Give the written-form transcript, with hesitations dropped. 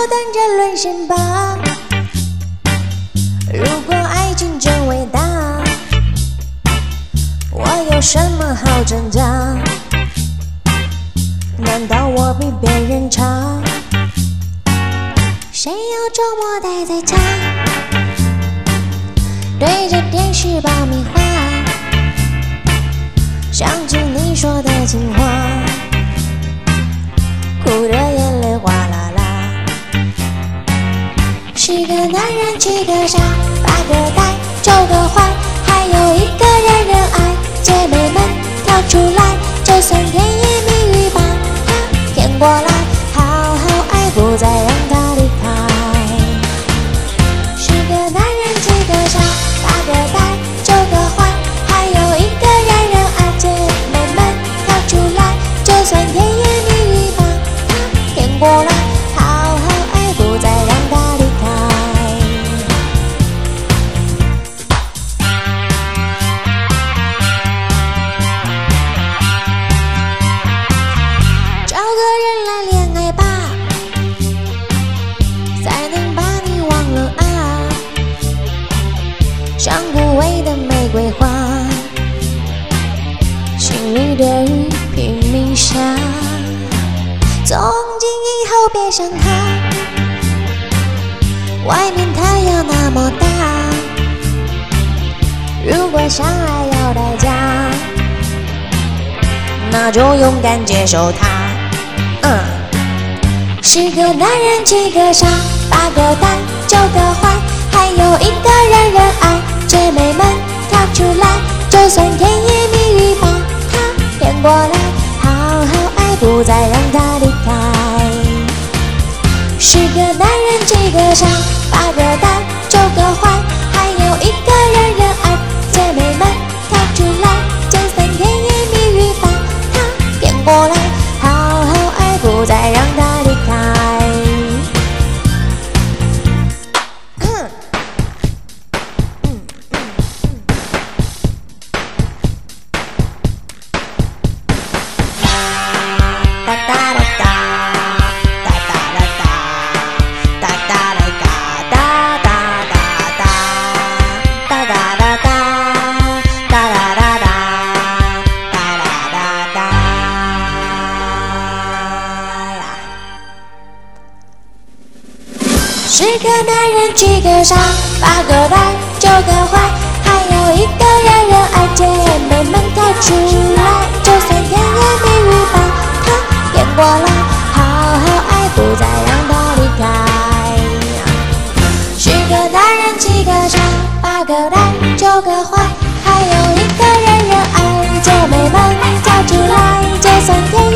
等着沦陷吧。如果爱情真伟大，我有什么好挣扎？难道我比别人差？谁要周末待在家，对着电视爆米花，想起你说的情话，哭得眼泪哗啦啦。10个男人7个傻，8个呆9个坏，还有1个人人爱。姐妹们跳出来，就算甜言蜜语把它骗过来，好好爱，不再让它离开。10个男人7个傻，8个呆9个坏，还有1个人人爱。姐妹们跳出来，就算甜言蜜语把它骗过来，好好爱，不再让它离开。找个人来恋爱吧，才能把你忘了啊。像枯萎的玫瑰花，心里的雨拼命下。从今以后别想他，外面太阳那么大。如果相爱要代价，那就勇敢接受它。10个男人7个傻，8个呆9个坏，还有1个人人爱。姐妹们跳出来，就算甜言蜜语把它骗过来，好好爱，不再让它离开。10个男人7个傻，8个呆9个坏，还有1个人人爱。姐妹们跳出来，就算甜言蜜语把它骗过来，好好爱，不再让它离开。10个男人7个傻，8个呆9个坏，还有1个人人爱。姐妹们跳出来，就算甜言蜜语把它骗过来，好好爱，不再让它离开。10个男人7个傻，8个呆9个坏，还有1个人人爱。姐妹们跳出来，就算甜